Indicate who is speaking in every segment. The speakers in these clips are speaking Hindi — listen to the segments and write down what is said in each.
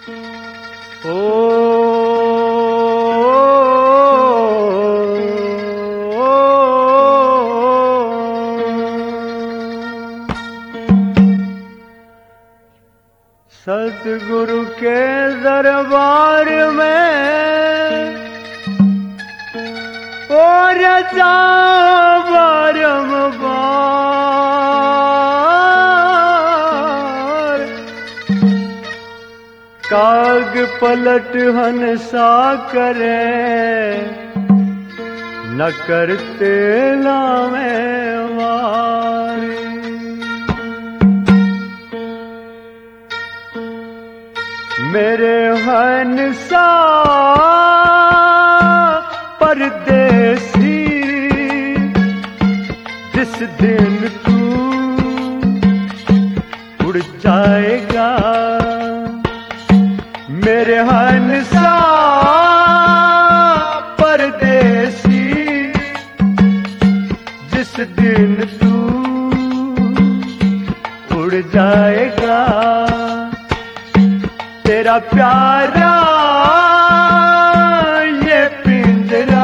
Speaker 1: सतगुरु के दरबार में और जा बारंबार काग पलट हंसा करे न करते लावे वारी। मेरे हंसा परदेसी जिस दिन तू उड़ जाएगा, मेरे हंसा परदेसी जिस दिन तू उड़ जाएगा, तेरा प्यारा ये पिंजरा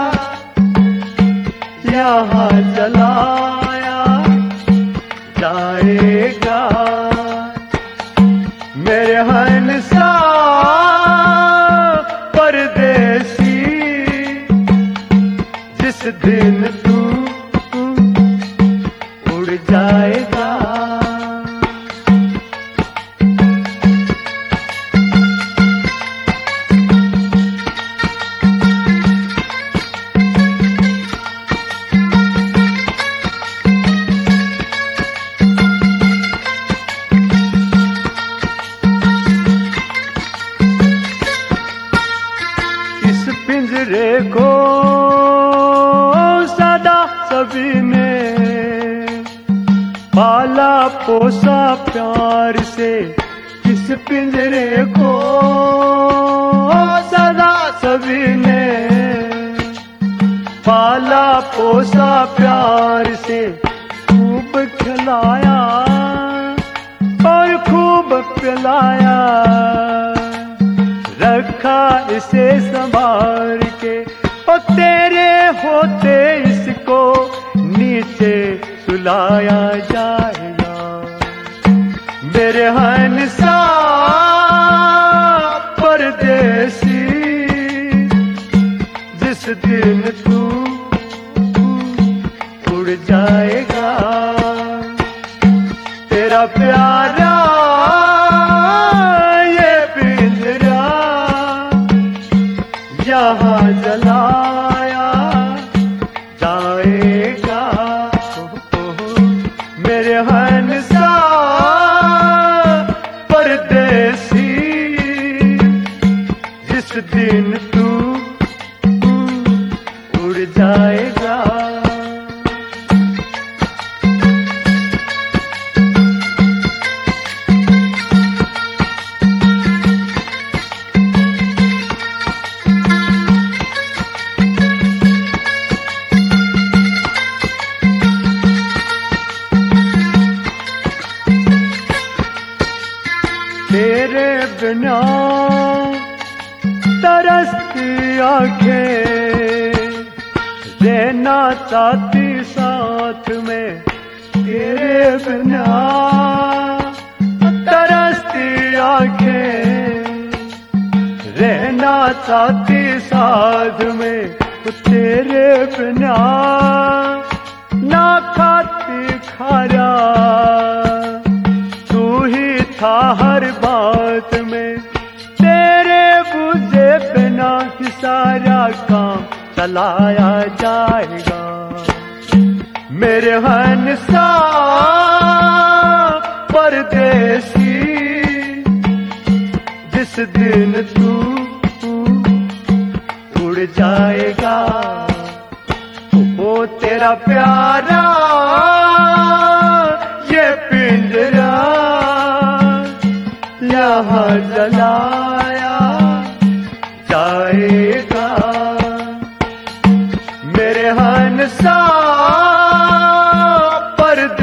Speaker 1: यहाँ जलाया जाएगा। मेरे हंसा परदेसी जिस दिन तू उड़ जाएगा। पिंजरे को सदा सभी ने पाला पोसा प्यार से, इस पिंजरे को सदा सभी ने पाला पोसा प्यार से, खूब खिलाया और खूब पिलाया, रखा इसे संभाल के, और तेरे होते इसको नीचे सुलाया जाएगा। मेरे हंसा परदेसी जिस दिन तू उड़ जाएगा, तेरा प्यारा यहाँ जलाया जाएगा। मेरे हंसा परदेसी जिस दिन तू उड़ जाएगा। तेरे बिना तरसती आंखें रहना चाहती साथ में, तेरे बिना तरसती आंखें रहना चाहती साथ में, तेरे बिना ना खाती खारा था हर बात में, तेरे बुझे बिना ही सारा काम चलाया जाएगा। मेरे हंसा परदेसी जिस दिन तू उड़ जाएगा, वो तेरा प्यारा ये पिंजरा यहाँ जलाया जाएगा। मेरे हंसा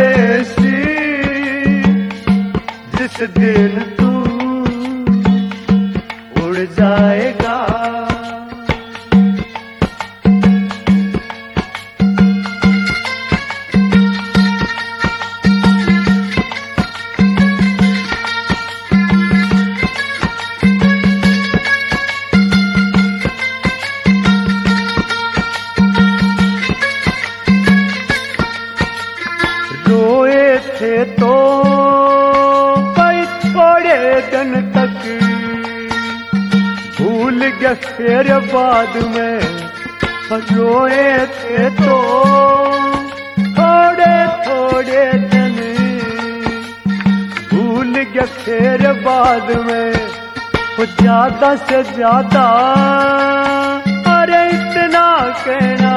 Speaker 1: परदेसी जिस दिन तू जाएगा। रोए थे तो कई थोड़े दिन तक, भूल गए फिर बाद में। रोए थे तो थोड़े थोड़े दिन, भूल गए फिर बाद में। वो ज्यादा से ज्यादा अरे इतना कहना,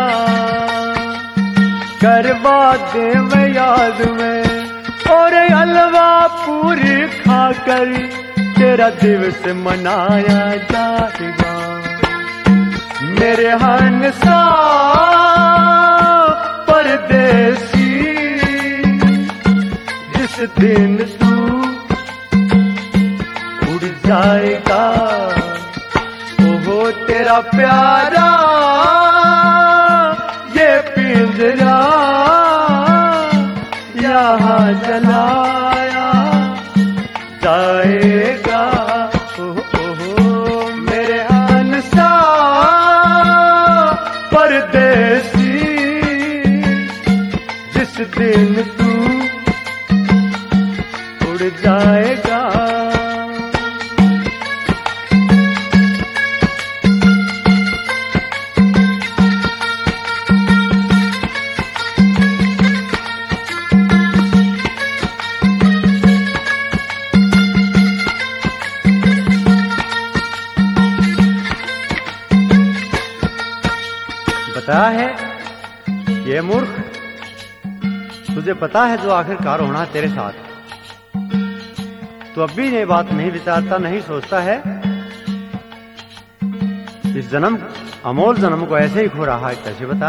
Speaker 1: करवा दे मैं याद में। और हलवा पूरी खाकर तेरा दिवस मनाया जाएगा। मेरे हंसा परदेसी, जिस दिन तू उड़ जाएगा। ओहो तेरा प्यारा ये पिंजरा यहाँ जलाया जाएगा। ओहो मेरे हंसा परदेसी, जिस दिन तू उड़ जाएगा। बताया है ये मूर्ख, तुझे पता है जो आखिरकार होना है तेरे साथ। तो अब भी ये बात नहीं विचारता, नहीं सोचता है। इस जन्म, अमोल जन्म को ऐसे ही खो रहा है, कैसे बता।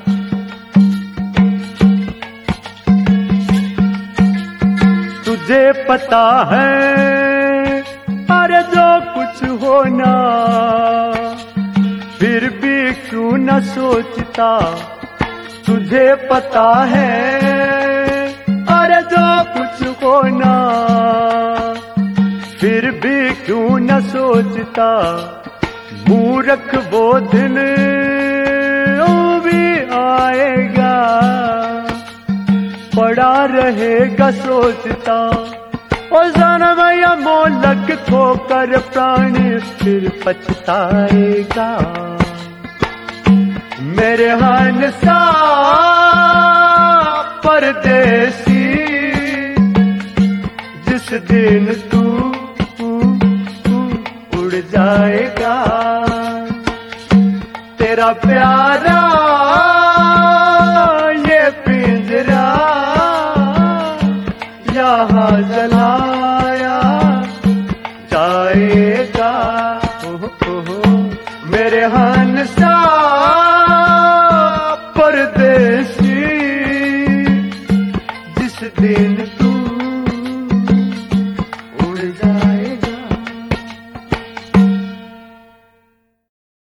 Speaker 1: तुझे पता है अरे जो कुछ होना, फिर भी क्यों न सोचता। तुझे पता है अरे जो कुछ होना, फिर भी क्यों न सोचता। मूर्ख वो दिन भी आएगा, पड़ा रहेगा सोचता। और जन्म या मोलक खोकर प्राणी फिर पछताएगा। मेरे हंसा परदेसी, जिस दिन तू उड़ जाएगा। तेरा प्यारा ये पिंजरा यहाँ जलाया जाएगा। मेरे हंसा परदेसी, जिस दिन